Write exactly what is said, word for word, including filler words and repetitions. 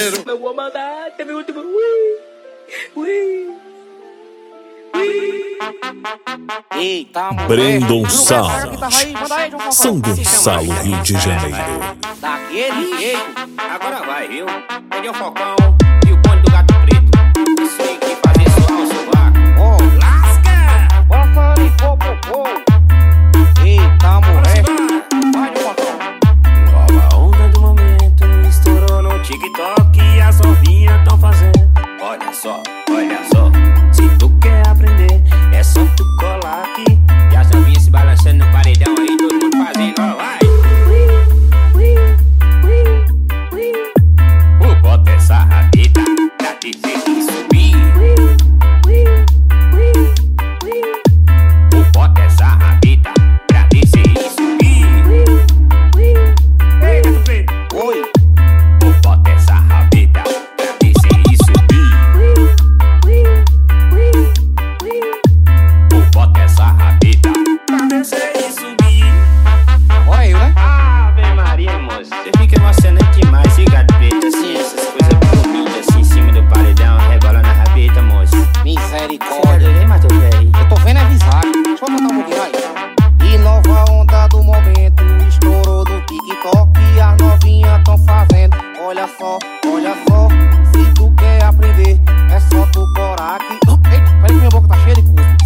Eu vou mandar, teve o último. Ui, ui, ui. Eita, moleque. Brandon Sala, Manda aí, João São Gonçalo, Rio de Janeiro. Daquele jeito. Agora vai, viu? Peguei o Falcão e o bonde do gato preto. Isso aí que fazer suar o sovaco. Ó, oh, lasca! Bota ali, pô, pô, pô. Eita, moleque. Vai, João Falcão. Nova onda do momento estourou no TikTok e as novinhas tão fazendo. Olha só, olha só. Se tu quer aprender, é só tu colar aqui. E as novinhas se balançando no paredão aí, todo mundo fazendo, ó, vai. O bota essa rabeta pra dizer que subir. O bota essa rabeta pra dizer que subir. Ei, gato preto. Oi. O bota essa rabeta pra dizer que subir. O bota essa rabeta pra descer e subir. Agora eu, né? Ave Maria, moça. Você fica emocionante demais, e gato preto, assim, essas coisas bonitas assim em cima do paredão, rebolando a rabeta, moça. Misericórdia, hein, Matheus, velho? Eu tô vendo avisar. Deixa eu botar um pouquinho aí. E nova onda do momento estourou no TikTok e as novinhas tão fazendo. Olha só, olha só. Se tu quer aprender, é só tu corar aqui. Eita, peraí que minha boca tá cheia de cuspe.